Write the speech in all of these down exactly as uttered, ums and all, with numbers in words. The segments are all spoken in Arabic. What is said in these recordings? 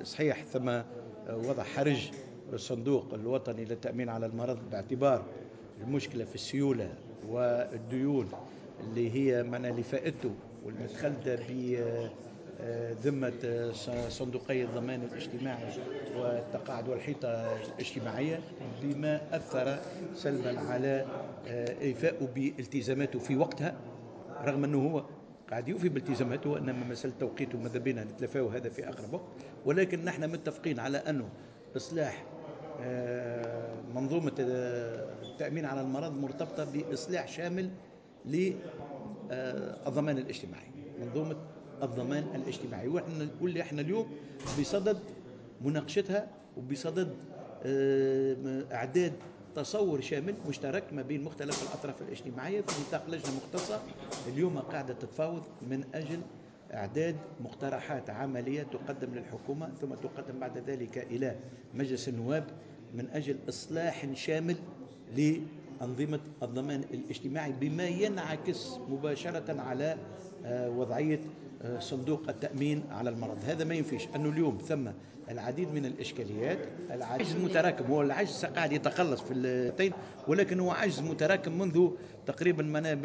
صحيح ثم وضع حرج الصندوق الوطني للتأمين على المرض باعتبار المشكلة في السيولة والديون اللي هي من اللي فائته والمتخلدة بذمة صندوقي الضمان الاجتماعي والتقاعد والحيطة الاجتماعية، بما أثر سلبا على إيفاءه بالتزاماته في وقتها، رغم أنه هو قاعد يوفي بالتزاماته، انما مساله توقيته ماذا بينا نتلافاو هذا في اقرب وقت. ولكن نحن متفقين على انه اصلاح منظومه التامين على المرض مرتبطه باصلاح شامل للضمان الاجتماعي، منظومه الضمان الاجتماعي، واحنا واللي احنا اليوم بصدد مناقشتها وبصدد اعداد تصور شامل مشترك ما بين مختلف الأطراف الاجتماعية في نطاق لجنة مختصة اليوم قاعدة تتفاوض من أجل إعداد مقترحات عملية تقدم للحكومة ثم تقدم بعد ذلك إلى مجلس النواب من أجل إصلاح شامل لأنظمة الضمان الاجتماعي بما ينعكس مباشرة على وضعية صندوق التأمين على المرض. هذا ما ينفيش أنه اليوم ثم العديد من الإشكاليات، العجز متراكم، هو العجز قاعد يتقلص في التين، ولكن هو عجز متراكم منذ تقريبا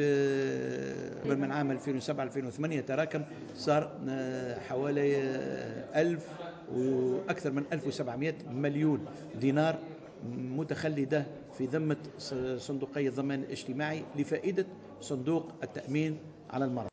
من عام ألفين وسبعة ألفين وثمانية تراكم، صار حوالي ألف وأكثر من ألف وسبعمائة مليون دينار متخلدة في ذمة صندوقي الضمان الاجتماعي لفائدة صندوق التأمين على المرض.